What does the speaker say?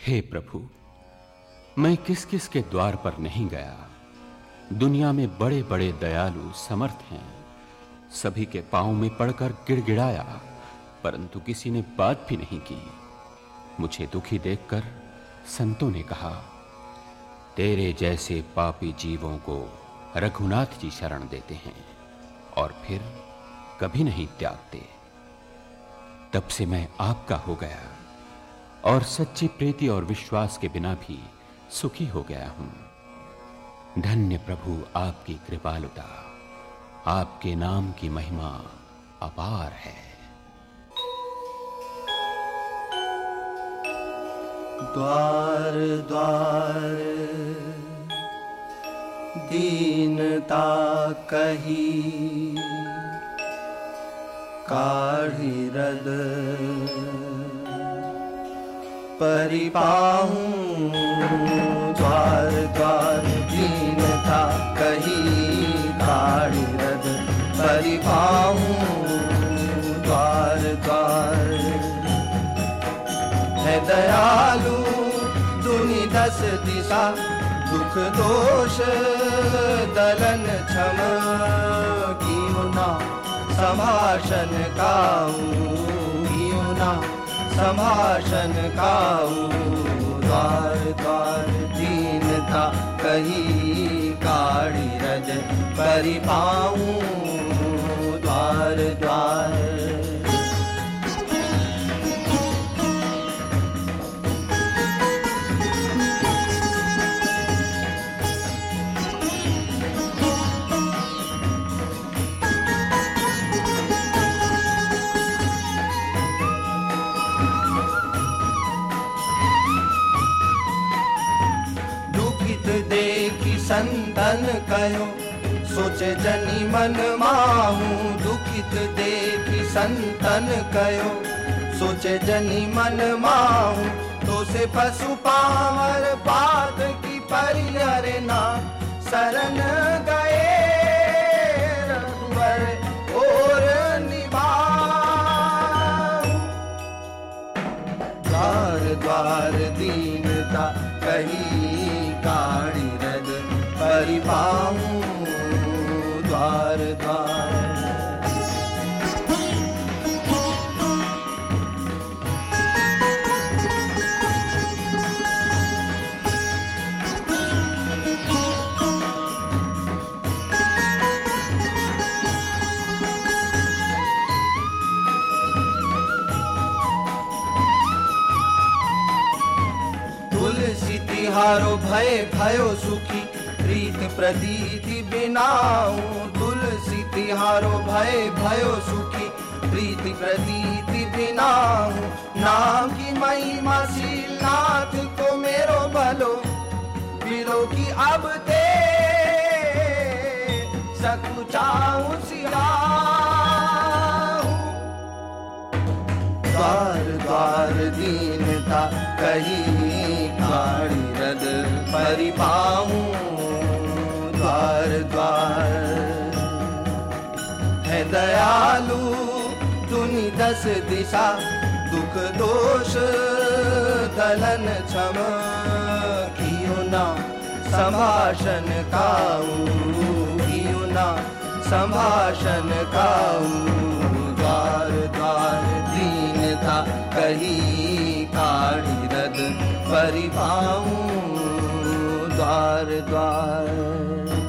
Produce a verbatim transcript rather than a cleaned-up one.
हे प्रभु, मैं किस किस के द्वार पर नहीं गया। दुनिया में बड़े बड़े दयालु समर्थ हैं, सभी के पांव में पड़कर गिड़गिड़ाया, परंतु किसी ने बात भी नहीं की। मुझे दुखी देखकर संतों ने कहा, तेरे जैसे पापी जीवों को रघुनाथ जी शरण देते हैं और फिर कभी नहीं त्यागते। तब से मैं आपका हो गया और सच्ची प्रीति और विश्वास के बिना भी सुखी हो गया हूं। धन्य प्रभु आपकी कृपालुता, आपके नाम की महिमा अपार है। द्वार द्वार दीनता कही, काढ़ी रद परिपाहूं। द्वार द्वार दीनता कही, काढ़ी रद परिपाहूं। द्वार द्वार है दयालु दुनि दस दिशा, दुख दोष दलन क्षम। कीं ना संभाषण काहू, कीं ना संभाषण काहू। द्वार द्वार दीनता कही, काढ़ी रद परिपाहूं। द्वार द्वार देखी संतन कयो, सोचे जनी मन माहू। दुखित देखी संतन कयो, सोचे जनी मन माहू। तो से पशु पावर पात की परिहरे ना, शरण गए रघुवर और निभाऊ। द्वार द्वार दीनता कही, काढ़ी रद परिपाहूं। द्वार द्वार तुलसी तिहारो भय भयो सुखी, प्रीत प्रतीति बिनाऊ। तुलसी तिहारो भय भयो सुखी, प्रीति प्रतीति बिनाऊ। नाम की महिमा शीलनाथ को मेरो भलो, बिलो की अब ते सकुचाऊं सिराहूं। द्वार द्वार दीनता कही, काढ़ी रद परिपाहूं। द्वार द्वार है दयालु दुनि दस दिशा, दुख दोष दलन क्षम। कीं ना संभाषण काहू, कीं ना संभाषण काहू। द्वार द्वार दीनता कही, काढ़ी रद परिपाहूं। द्वार द्वार